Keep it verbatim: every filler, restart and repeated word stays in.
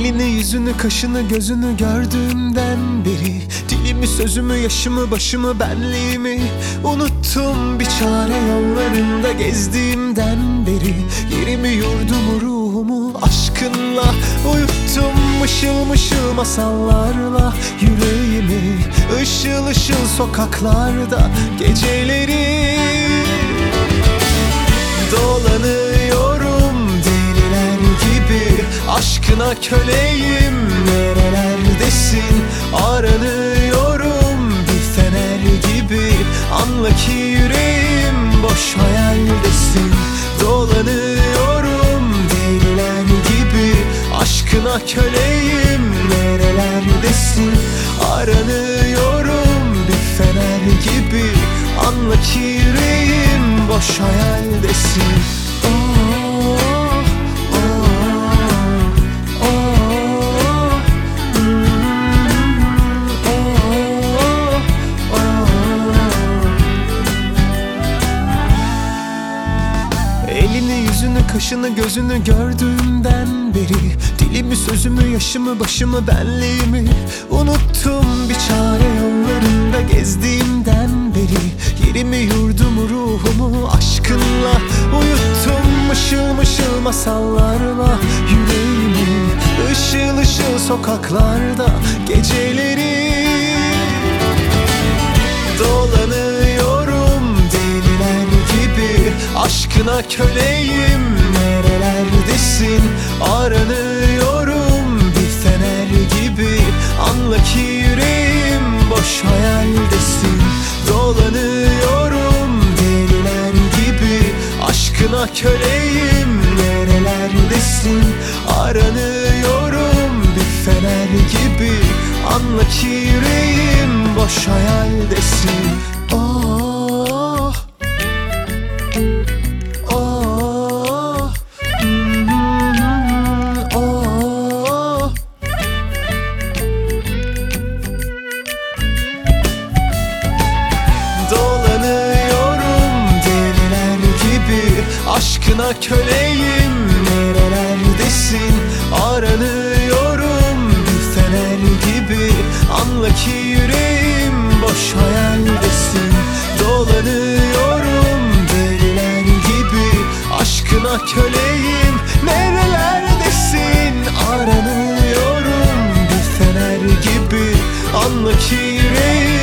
Elini, yüzünü, kaşını, gözünü gördüğümden beri dilimi, sözümü, yaşımı, başımı, benliğimi unuttum. Bir çare yollarında gezdiğimden beri yerimi, yurdumu, ruhumu aşkınla uyuttum. Mışıl mışıl masallarla yüreğimi, ışıl ışıl sokaklarda geceleri dolanıyorum deliler gibi. Aşkına köleyim, nerelerdesin? Aranıyorum bir fener gibi. Anla ki yüreğim boş hayaldesin. Dolanıyorum deliler gibi. Aşkına köleyim, nerelerdesin? Aranıyorum bir fener gibi. Anla ki yüreğim boş hayaldesin. Oh, oh, oh, oh, oh, oh. Elini, yüzünü, kaşını, gözünü gördüğümden beri dilimi, sözümü, yaşımı, başımı, benliğimi unuttum. Bir çare yollarında gezdiğimden beri yerimi, yurdumu, ruhumu aşkınla uyuttum. Mışıl mışıl masallarla yüreğimi, ışıl ışıl sokaklarda geceleri dolanıyorum deliler gibi. Aşkına köleyim, nerelerdesin? Aranıyorum bir fener gibi. Anla ki yüreğim boş hayaldesin. Dolanıyorum deliler gibi. Aşkına köleyim, nerelerdesin? Aranıyorum bir fener gibi. Anla ki yüreğim boş hayaldesin. Oh, oh, mm, oh. Dolanıyorum deliler gibi. Aşkına köleyim, nerelerdesin? Aranıyorum bir fener gibi. Anla ki yüreğim boş hayaldesin. Dolanıyorum deliler gibi. Aşkına köleyim, nerelerdesin? Aranıyorum bir fener gibi. Anla ki yüreğim